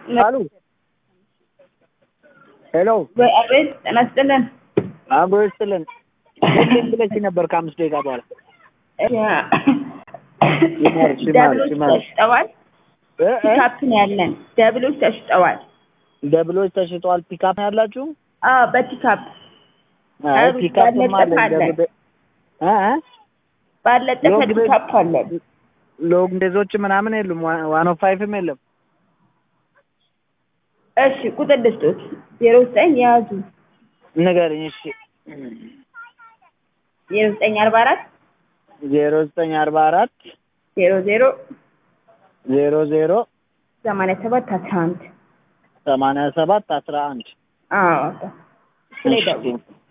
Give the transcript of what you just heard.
አሉ ሄሎ በአቤት ተነስተልን አብሮስተልን ሁሌም ብለሽ ነበር ከ5 ደቂቃ በኋላ ደብሎች ተሽጠዋል። ፒካፕ ነው ያለን። ደብሎች ተሽጠዋል። ደብሎች ተሽጠዋል። ፒካፕ ያላችሁ? አዎ በፒካፕ ፒካፕ ማለት ባለጠፈ ፒካፕ አለ። ሎንግ ዴዞች ምናምን የሉም። 105ም የለም። እሺ ቁጥር ልስጦት 09 ያዙ ንገረኝ። እሺ 0944 0944 00 00 87 11 87 11 አዎ ስለደው